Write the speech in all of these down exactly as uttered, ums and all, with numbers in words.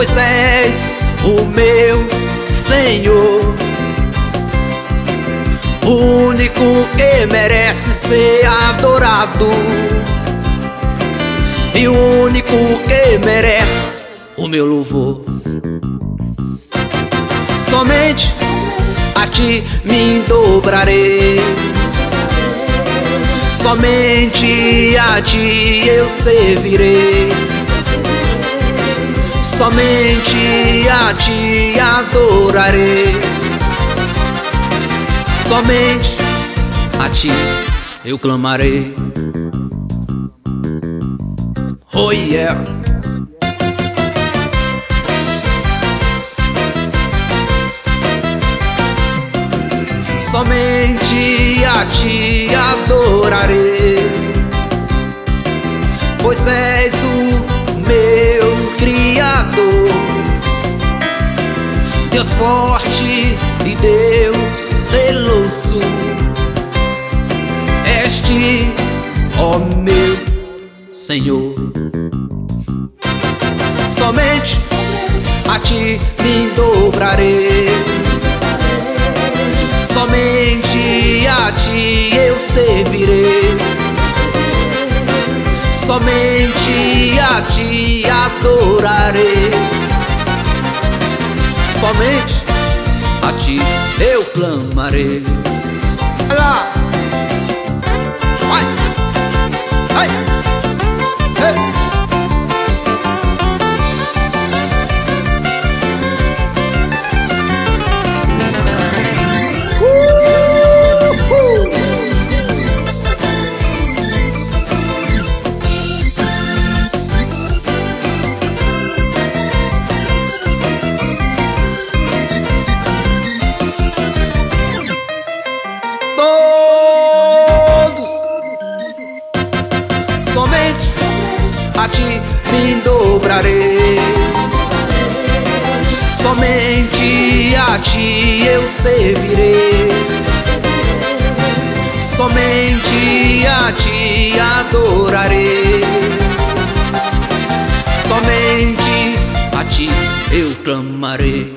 pois és o meu Senhor, o único que merece ser adorado e o único que merece o meu louvor. Somente a ti me dobrarei, somente a ti eu servirei, somente a ti adorarei, somente a ti eu clamarei. Oh yeah. Somente a ti adorarei, pois és o meu Criador, Deus forte e Deus zeloso. Este, ó meu Senhor, somente a ti me dobrarei, somente a ti eu servirei, somente a ti adorarei, somente a ti eu clamarei. Vai lá, vai, vai, ei. Somente a ti me dobrarei, somente a ti eu servirei, somente a ti adorarei, somente a ti eu clamarei,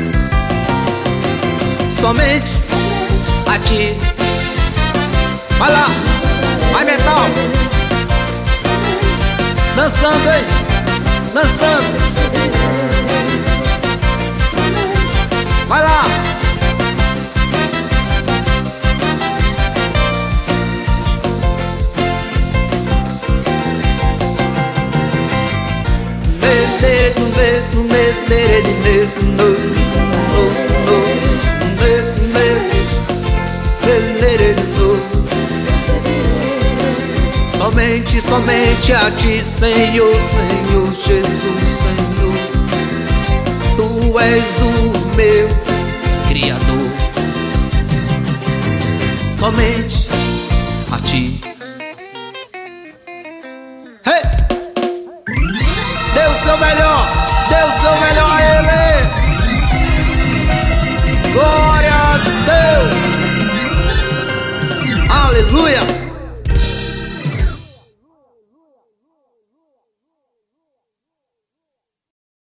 somente a ti. Vai lá, vai metal, dançando, hein? Dançando. Vai lá. Somente, somente a ti, Senhor, Senhor Jesus, Senhor. Tu és o meu Criador, somente a ti